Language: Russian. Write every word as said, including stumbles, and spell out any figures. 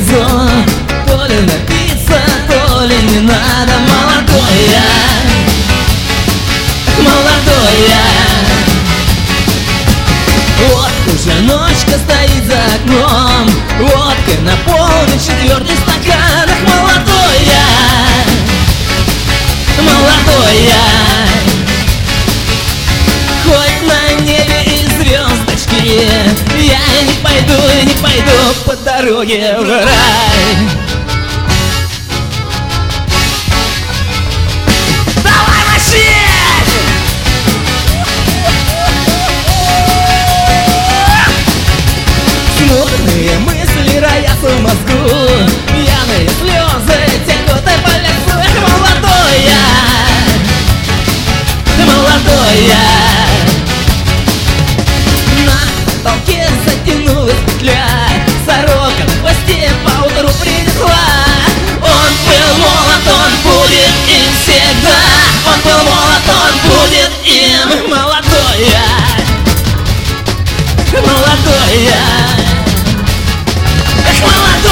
повезло, то ли напиться, то ли не надо. Молодой я, молодой я. Вот уже ночка стоит за окном, водка на полный четвертый стакан. Ах, молодой я, молодой я. Хоть на небе и звездочки, я не пойду, не пойду по дороге в рай. Давай мочить! Смутные мысли роятся в мозгу, пьяные слезы текут по лицу. Эх, молодой я, молодой я. На толке затянулась петля, сорока в хвосте поутру принесла. Он был молод, он будет им всегда. Он был молод, он будет им. Молодой я, молодой я. Эх, молодой.